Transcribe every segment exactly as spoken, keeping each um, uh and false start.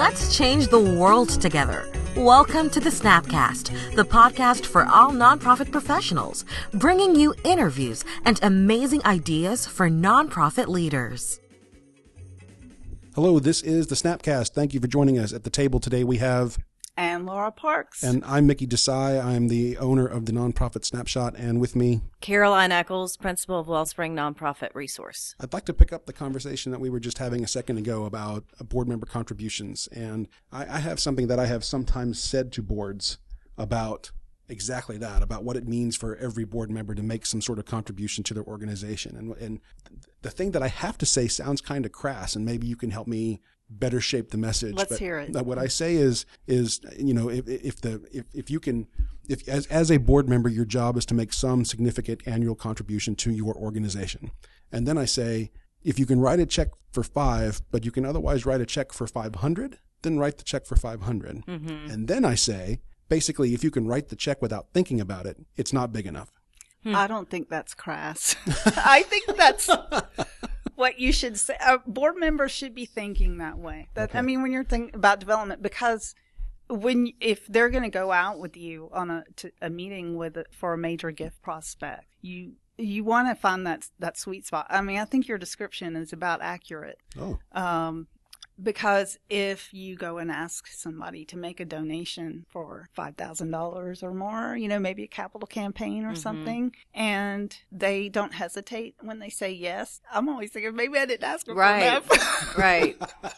Let's change the world together. Welcome to the Snapcast, the podcast for all nonprofit professionals, bringing you interviews and amazing ideas for nonprofit leaders. Hello, this is the Snapcast. Thank you for joining us. At the table today we have... And Laura Parks. And I'm Mickey Desai. I'm the owner of the nonprofit Snapshot, and with me... Caroline Eccles, principal of Wellspring Nonprofit Resource. I'd like to pick up the conversation that we were just having a second ago about board member contributions. And I, I have something that I have sometimes said to boards about exactly that, about what it means for every board member to make some sort of contribution to their organization. And, and the thing that I have to say sounds kind of crass, and maybe you can help me better shape the message. Let's but hear it. What I say is, is you know, if, if the if, if you can, if as as a board member, your job is to make some significant annual contribution to your organization, and then I say, if you can write a check for five, but you can otherwise write a check for five hundred, then write the check for five hundred, mm-hmm. and then I say, basically, if you can write the check without thinking about it, it's not big enough. Hmm. I don't think that's crass. I think that's what you should say. Uh, board members should be thinking that way. That okay. I mean, when you're thinking about development, because when if they're going to go out with you on a to a meeting with a, for a major gift prospect, you you want to find that that sweet spot. I mean, I think your description is about accurate. Oh. Um, Because if you go and ask somebody to make a donation for five thousand dollars or more, you know, maybe a capital campaign or mm-hmm. something, and they don't hesitate when they say yes, I'm always thinking, maybe I didn't ask them right. for enough. Right.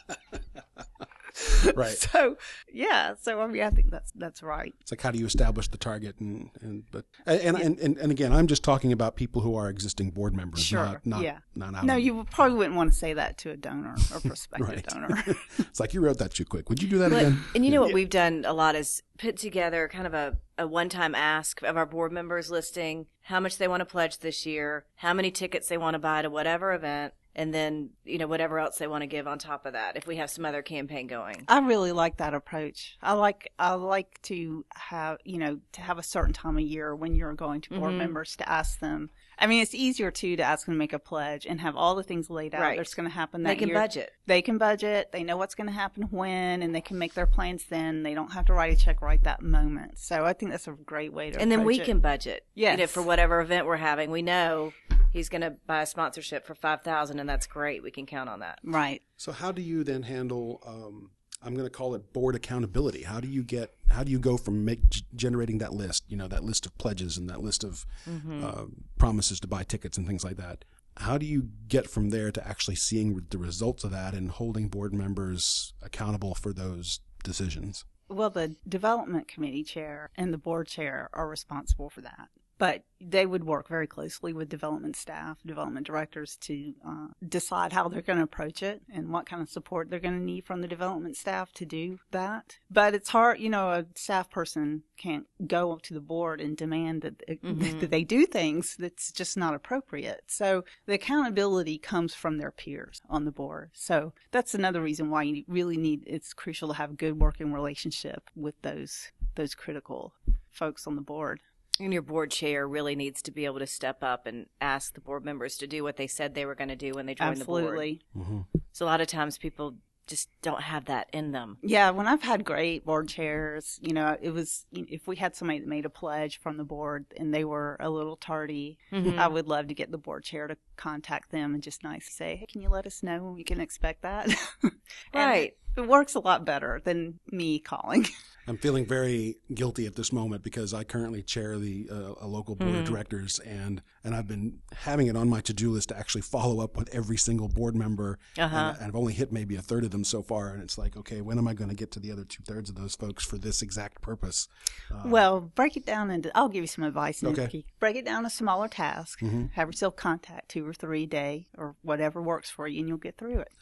Right. So, yeah. So, I mean, I think that's that's right. It's like, how do you establish the target? And, and but and, yeah. and, and, and again, I'm just talking about people who are existing board members, sure. not not, yeah. not out No, of you probably wouldn't want to say that to a donor or prospective right. donor. It's like, you wrote that too quick. Would you do that but, again? And you know what yeah. we've done a lot is put together kind of a, a one-time ask of our board members listing how much they want to pledge this year, how many tickets they want to buy to whatever event, and then, you know, whatever else they want to give on top of that if we have some other campaign going. I really like that approach. I like I like to have, you know, to have a certain time of year when you're going to board mm-hmm. members to ask them. I mean, it's easier, too, to ask them to make a pledge and have all the things laid out right. that's going to happen that year. They can year. budget. They can budget. They know what's going to happen when, and they can make their plans then. They don't have to write a check right that moment. So I think that's a great way to And then we it. can budget. Yes. You know, for whatever event we're having. We know he's going to buy a sponsorship for five thousand dollars, and that's great. We can count on that. Right. So how do you then handle, um, I'm going to call it board accountability. How do you get, how do you go from make, g- generating that list, you know, that list of pledges and that list of mm-hmm. uh, promises to buy tickets and things like that? How do you get from there to actually seeing the results of that and holding board members accountable for those decisions? Well, the development committee chair and the board chair are responsible for that. But they would work very closely with development staff, development directors to uh, decide how they're going to approach it and what kind of support they're going to need from the development staff to do that. But it's hard, you know, a staff person can't go to the board and demand that, mm-hmm. that they do things that's just not appropriate. So the accountability comes from their peers on the board. So that's another reason why you really need, it's crucial to have a good working relationship with those those critical folks on the board. And your board chair really needs to be able to step up and ask the board members to do what they said they were going to do when they joined Absolutely. the board. Mm-hmm. So a lot of times people just don't have that in them. Yeah, when I've had great board chairs, you know, it was, if we had somebody that made a pledge from the board and they were a little tardy, mm-hmm. I would love to get the board chair to contact them and just nicely say, hey, can you let us know when we can expect that? Right. It works a lot better than me calling. I'm feeling very guilty at this moment because I currently chair the uh, a local board mm. of directors, and, and I've been having it on my to-do list to actually follow up with every single board member, uh-huh. and, and I've only hit maybe a third of them so far, and it's like, okay, when am I going to get to the other two-thirds of those folks for this exact purpose? Uh, well, break it down into, I'll give you some advice. Okay. Nikki. Break it down to smaller tasks. Mm-hmm. Have yourself contact two or three a day or whatever works for you, and you'll get through it.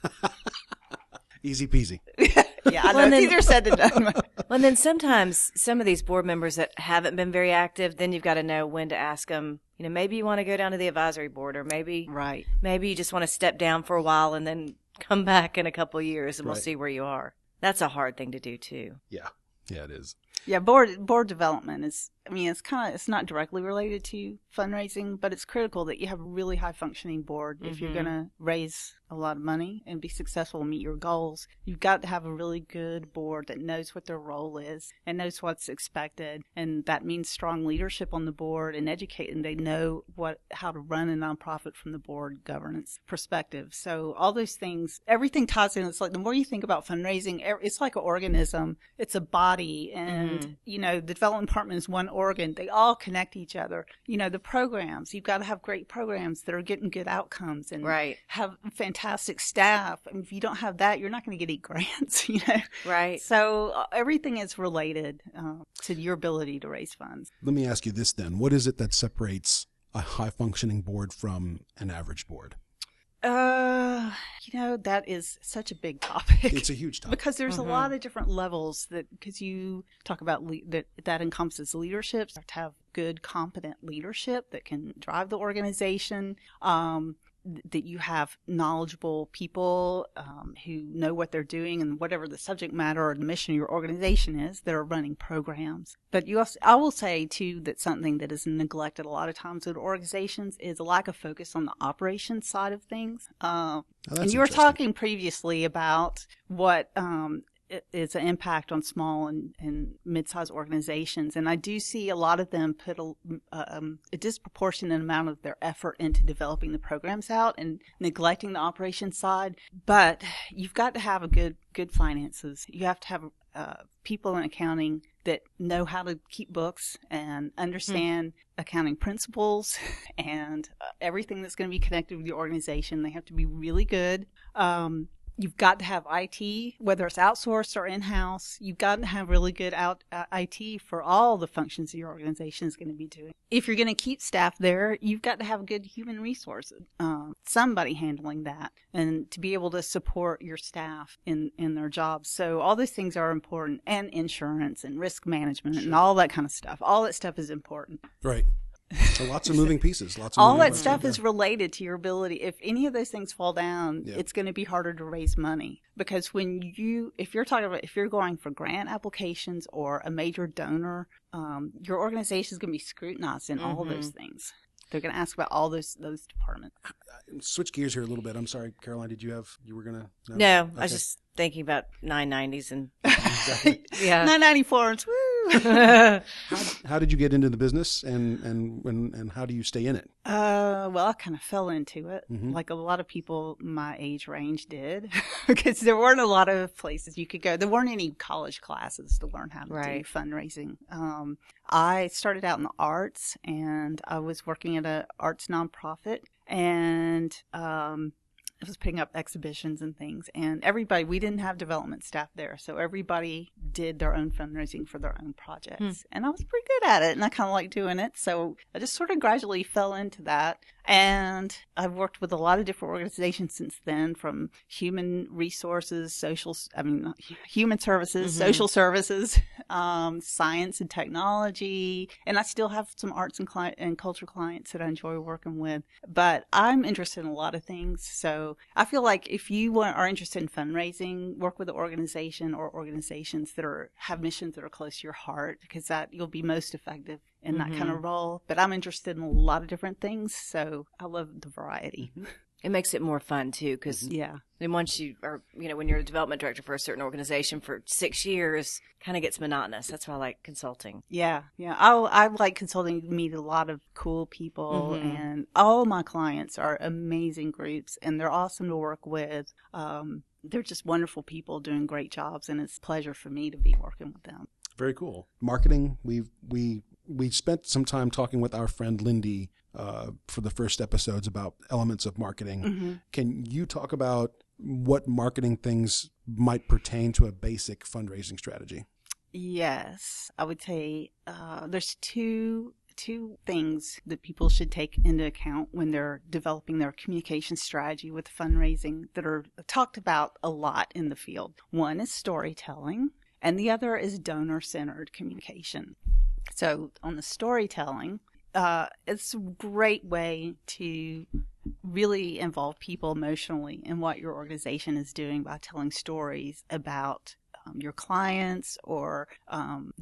Easy peasy. Yeah, I know. Well, it's easier said than done. Well, and then sometimes some of these board members that haven't been very active, then you've got to know when to ask them, you know, maybe you want to go down to the advisory board, or maybe right. maybe you just want to step down for a while and then come back in a couple of years and right. we'll see where you are. That's a hard thing to do too. Yeah. Yeah, it is. Yeah, board board development is I mean, it's kind of, it's not directly related to fundraising, but it's critical that you have a really high functioning board. Mm-hmm. If you're going to raise a lot of money and be successful and meet your goals, you've got to have a really good board that knows what their role is and knows what's expected. And that means strong leadership on the board and educating. They know what, how to run a nonprofit from the board governance perspective. So all those things, everything ties in. It's like the more you think about fundraising, it's like an organism. It's a body. And, mm-hmm. you know, the development department is one organ. They all connect each other. You know, the programs, you've got to have great programs that are getting good outcomes and right. have fantastic fantastic staff. I mean, if you don't have that, you're not going to get any grants, you know? Right. So uh, everything is related uh, to your ability to raise funds. Let me ask you this then. What is it that separates a high-functioning board from an average board? Uh, you know, that is such a big topic. It's a huge topic. Because there's mm-hmm. a lot of different levels that, because you talk about le- that, that encompasses leadership. You have to have good, competent leadership that can drive the organization. Um, that you have knowledgeable people um, who know what they're doing and whatever the subject matter or the mission of your organization is that are running programs. But you also, I will say, too, that something that is neglected a lot of times with organizations is a lack of focus on the operations side of things. Uh, oh, and you were talking previously about what um, is an impact on small and, and mid-sized organizations. And I do see a lot of them put a, um, a disproportionate amount of their effort into developing the programs out and neglecting the operations side. But you've got to have a good, good finances. You have to have uh, people in accounting that know how to keep books and understand mm. accounting principles and uh, everything that's going to be connected with your organization. They have to be really good. Um, You've got to have I T, whether it's outsourced or in-house. You've got to have really good out, uh, I T for all the functions your organization is going to be doing. If you're going to keep staff there, you've got to have good human resources, um, somebody handling that, and to be able to support your staff in, in their jobs. So all those things are important, and insurance and risk management sure. and all that kind of stuff. All that stuff is important. Right. So lots of moving pieces. Lots of all moving that stuff parts. is related to your ability. If any of those things fall down, yeah. it's going to be harder to raise money. Because when you, if you're talking about, if you're going for grant applications or a major donor, um, your organization is going to be scrutinized in mm-hmm. all those things. They're going to ask about all those those departments. Switch gears here a little bit. I'm sorry, Caroline. Did you have you were going to? No, no okay. I was just thinking about nine nineties and exactly. yeah, nine ninety-fours. Woo! how, how did you get into the business, and and and, and how do you stay in it? Uh, well, I kind of fell into it, mm-hmm. like a lot of people my age range did, because there weren't a lot of places you could go. There weren't any college classes to learn how to right. do fundraising. Um, I started out in the arts, and I was working at an arts nonprofit, and um. I was putting up exhibitions and things, and everybody, we didn't have development staff there, so everybody did their own fundraising for their own projects. Hmm. And I was pretty good at it, and I kind of liked doing it, so I just sort of gradually fell into that. And I've worked with a lot of different organizations since then, from human resources, social, I mean, human services, mm-hmm. social services, um, science and technology. And I still have some arts and, cli- and culture clients that I enjoy working with. But I'm interested in a lot of things. So I feel like if you want, are interested in fundraising, work with an organization or organizations that are have missions that are close to your heart, because that you'll be most effective in mm-hmm. that kind of role. But I'm interested in a lot of different things, so I love the variety. Mm-hmm. It makes it more fun too, because yeah. then once you are, you know, when you're a development director for a certain organization for six years, kind of gets monotonous. That's why I like consulting. Yeah, yeah. I I like consulting. Meet a lot of cool people, mm-hmm. and all my clients are amazing groups, and they're awesome to work with. Um, they're just wonderful people doing great jobs, and it's a pleasure for me to be working with them. Very cool. Marketing. We we we spent some time talking with our friend Lindy uh, for the first episodes about elements of marketing. Mm-hmm. Can you talk about what marketing things might pertain to a basic fundraising strategy? Yes, I would say uh, there's two two things that people should take into account when they're developing their communication strategy with fundraising that are talked about a lot in the field. One is storytelling, and the other is donor-centered communication. So on the storytelling, uh, it's a great way to really involve people emotionally in what your organization is doing by telling stories about um, your clients or um, the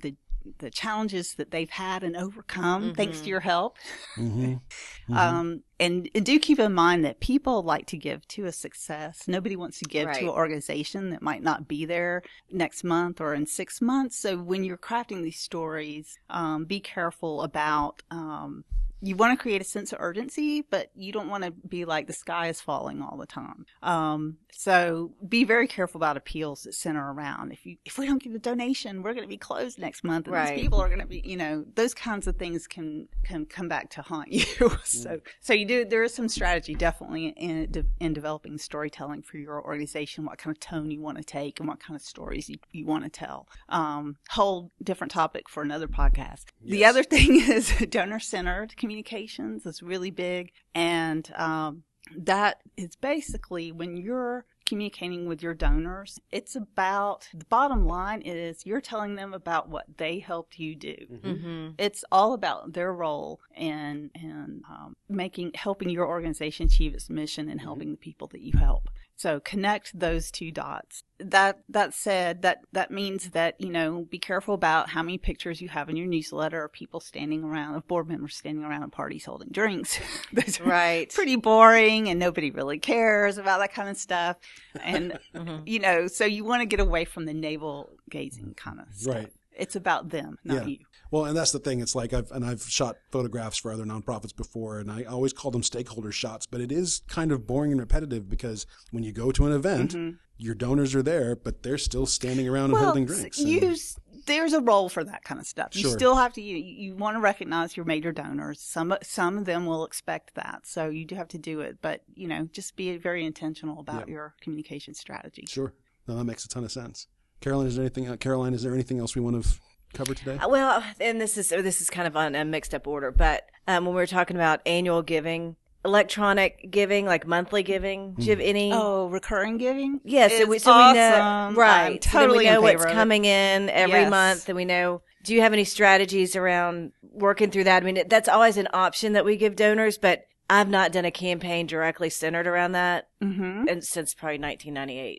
the challenges that they've had and overcome Mm-hmm. thanks to your help. Mm-hmm. Mm-hmm. Um, and, and do keep in mind that people like to give to a success. Nobody wants to give Right. to an organization that might not be there next month or in six months. So when you're crafting these stories, um, be careful about, um, you want to create a sense of urgency, but you don't want to be like the sky is falling all the time. Um, so be very careful about appeals that center around, if you, if we don't get a donation, we're going to be closed next month. And Right. these people are going to be, you know, those kinds of things can, can come back to haunt you. so, so you do, there is some strategy definitely in, in developing storytelling for your organization, what kind of tone you want to take and what kind of stories you, you want to tell. Um, whole different topic for another podcast. The Yes. other thing is donor-centered communications is really big. And, um, that is basically when you're communicating with your donors, it's about, the bottom line is you're telling them about what they helped you do. Mm-hmm. It's all about their role in, in um, making, helping your organization achieve its mission and helping the people that you help. So connect those two dots. That, that said, that, that means that, you know, be careful about how many pictures you have in your newsletter of people standing around, of board members standing around at parties holding drinks. Those are Right. pretty boring and nobody really cares about that kind of stuff. And, Mm-hmm. you know, so you want to get away from the navel gazing kind of stuff. Right. It's about them, not Yeah. you. Well, and that's the thing. It's like I've and I've shot photographs for other nonprofits before, and I always call them stakeholder shots. But it is kind of boring and repetitive because when you go to an event, Mhm. your donors are there, but they're still standing around and Well, holding drinks. and- you, there's a role for that kind of stuff. You Sure. still have to, you, you want to recognize your major donors. Some, some of them will expect that. So you do have to do it. But, you know, just be very intentional about Yeah. your communication strategy. Sure. No, that makes a ton of sense. Caroline, is there anything? Uh, Caroline, is there anything else we want to f- cover today? Uh, Well, and this is this is kind of on a mixed up order, but um, when we were talking about annual giving, electronic giving, like monthly giving, do you have any? Oh, recurring giving? Yes, so Is we, so we know, awesome. right? I'm so then totally we know in what's favor of it. coming in every Yes. month, and we know. Do you have any strategies around working through that? I mean, that's always an option that we give donors, but I've not done a campaign directly centered around that, Mm-hmm. and since probably nineteen ninety-eight.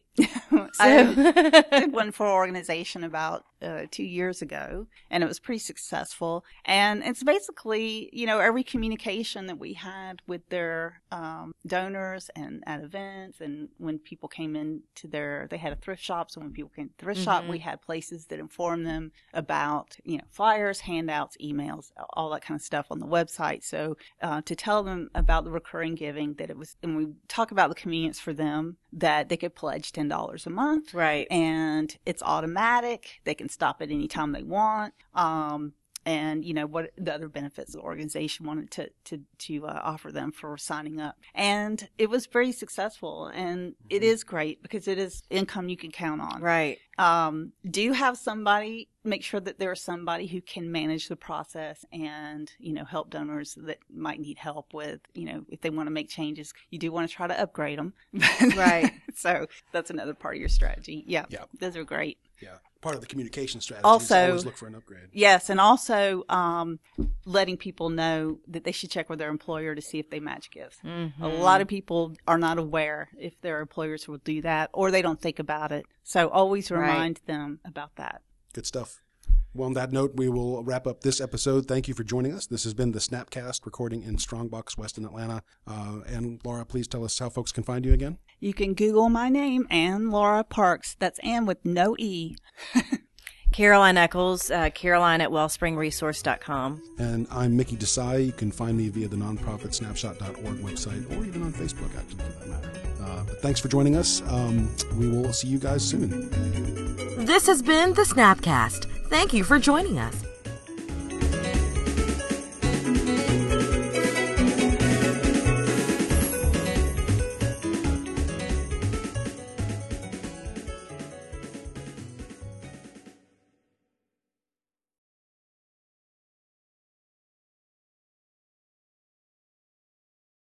I did one for an organization about uh, two years ago, and it was pretty successful. And it's basically, you know, every communication that we had with their um, donors and at events, and when people came in to their, they had a thrift shop, so when people came to the thrift shop, Mhm. we had places that informed them about, you know, flyers, handouts, emails, all that kind of stuff on the website. So uh, to tell them about the recurring giving, that it was, and we talk about the convenience for them, that they could pledge ten dollars a month. Right. And it's automatic. They can stop at any time they want. Um, and, you know, what the other benefits the organization wanted to, to, to uh, offer them for signing up. And it was very successful. And it is great because it is income you can count on. Right. Um, do have somebody, make sure that there's somebody who can manage the process and, you know, help donors that might need help with, you know, if they want to make changes. You do want to try to upgrade them. Right. So that's another part of your strategy. Yeah. Yeah. Those are great. Yeah. Part of the communication strategy Also- is always look for an upgrade. Yes. And also, um, letting people know that they should check with their employer to see if they match gifts. Mm-hmm. A lot of people are not aware if their employers will do that, or they don't think about it. So always Right. remind them about that. Good stuff. Well, on that note, we will wrap up this episode. Thank you for joining us. This has been the Snapcast, recording in Strongbox West in Atlanta. Uh, and Laura, please tell us how folks can find you again. You can Google my name, Ann Laura Parks. That's Ann with no E. Caroline Eccles, uh, Caroline at wellspring resource dot com. And I'm Mickey Desai. You can find me via the nonprofit snapshot dot org website or even on Facebook, actually, for that matter. Uh, but thanks for joining us. Um, we will see you guys soon. This has been the Snapcast. Thank you for joining us.